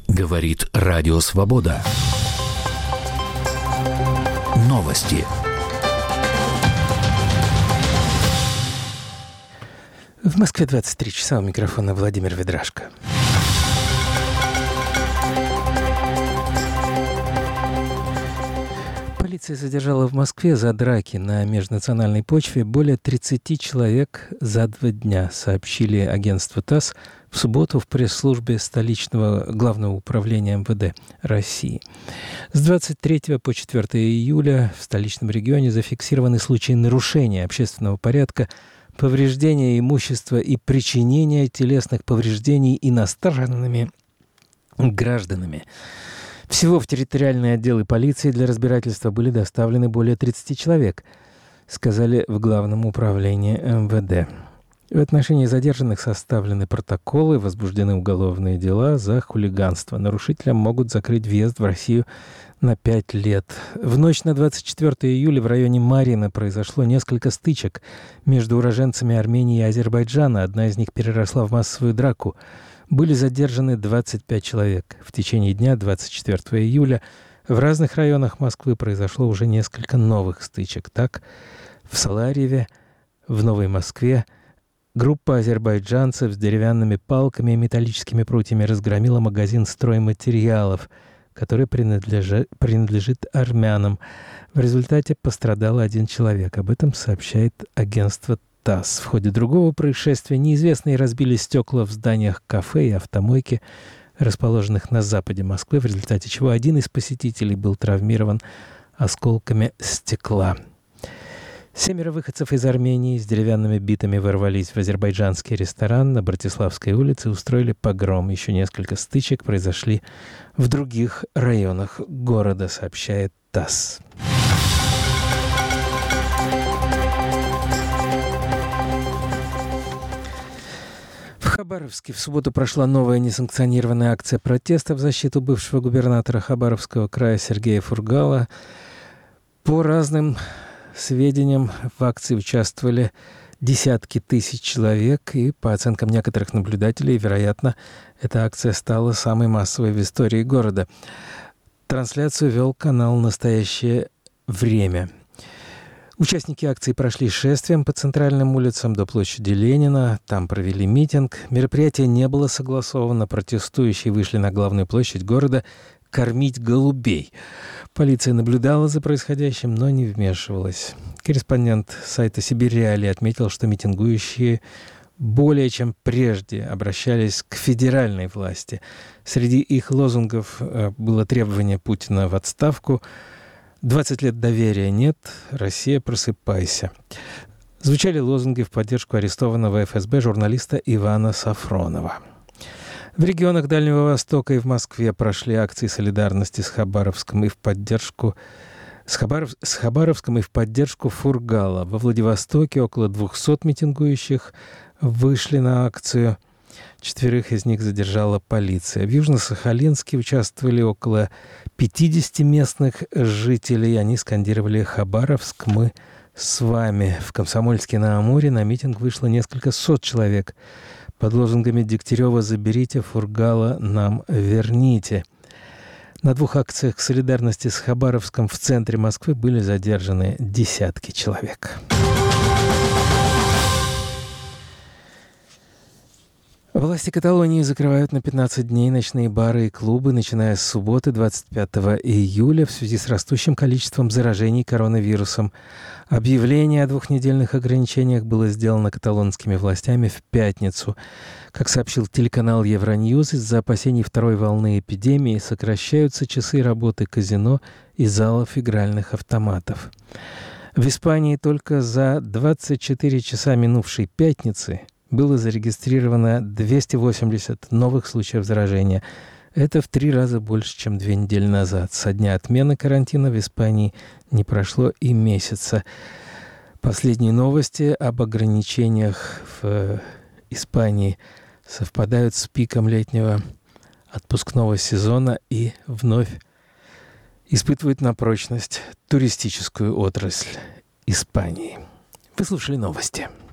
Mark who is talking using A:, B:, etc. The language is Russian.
A: Говорит Радио Свобода. Новости.
B: В Москве 23 часа, у микрофона Владимир Ведрашко. Полиция задержала в Москве за драки на межнациональной почве более 30 человек за 2 дня, сообщили агентству ТАСС в субботу в пресс-службе столичного главного управления МВД России. С 23 по 4 июля в столичном регионе зафиксированы случаи нарушения общественного порядка, повреждения имущества и причинения телесных повреждений иностранными гражданами. Всего в территориальные отделы полиции для разбирательства были доставлены более 30 человек, сказали в Главном управлении МВД. В отношении задержанных составлены протоколы, возбуждены уголовные дела за хулиганство. Нарушителям могут закрыть въезд в Россию на 5 лет. В ночь на 24 июля в районе Марьино произошло несколько стычек между уроженцами Армении и Азербайджана. Одна из них переросла в массовую драку. Были задержаны 25 человек. В течение дня 24 июля в разных районах Москвы произошло уже несколько новых стычек. Так, в Саларьеве, в Новой Москве группа азербайджанцев с деревянными палками и металлическими прутьями разгромила магазин стройматериалов, который принадлежит армянам. В результате пострадал 1 человек. Об этом сообщает агентство ТАСС. В ходе другого происшествия неизвестные разбили стекла в зданиях кафе и автомойки, расположенных на западе Москвы, в результате чего 1 из посетителей был травмирован осколками стекла. 7 выходцев из Армении с деревянными битами ворвались в азербайджанский ресторан на Братиславской улице и устроили погром. Еще несколько стычек произошли в других районах города, сообщает ТАСС. В Хабаровске в субботу прошла новая несанкционированная акция протеста в защиту бывшего губернатора Хабаровского края Сергея Фургала. По разным сведениям, в акции участвовали десятки тысяч человек, и, по оценкам некоторых наблюдателей, вероятно, эта акция стала самой массовой в истории города. Трансляцию вел канал «Настоящее время». Участники акции прошли шествием по центральным улицам до площади Ленина. Там провели митинг. Мероприятие не было согласовано. Протестующие вышли на главную площадь города кормить голубей. Полиция наблюдала за происходящим, но не вмешивалась. Корреспондент сайта «Сибирь Реалии» отметил, что митингующие более чем прежде обращались к федеральной власти. Среди их лозунгов было требование Путина в отставку, 20 лет доверия нет, Россия, просыпайся. Звучали лозунги в поддержку арестованного ФСБ журналиста Ивана Сафронова. В регионах Дальнего Востока и в Москве прошли акции солидарности с Хабаровском и в поддержку Фургала. Во Владивостоке около 200 митингующих вышли на акцию. 4 из них задержала полиция. В Южно-Сахалинске участвовали около 50 местных жителей. Они скандировали «Хабаровск, мы с вами». В Комсомольске-на-Амуре на митинг вышло несколько сот человек под лозунгами «Дегтярева заберите, Фургала нам верните». На 2 акциях солидарности с Хабаровском в центре Москвы были задержаны десятки человек. Власти Каталонии закрывают на 15 дней ночные бары и клубы, начиная с субботы 25 июля в связи с растущим количеством заражений коронавирусом. Объявление о 2-недельных ограничениях было сделано каталонскими властями в пятницу. Как сообщил телеканал Евроньюз, из-за опасений второй волны эпидемии сокращаются часы работы казино и залов игральных автоматов. В Испании только за 24 часа минувшей пятницы было зарегистрировано 280 новых случаев заражения. Это в 3 раза больше, чем 2 недели назад. Со дня отмены карантина в Испании не прошло и месяца. Последние новости об ограничениях в Испании совпадают с пиком летнего отпускного сезона и вновь испытывают на прочность туристическую отрасль Испании. Вы слушали новости.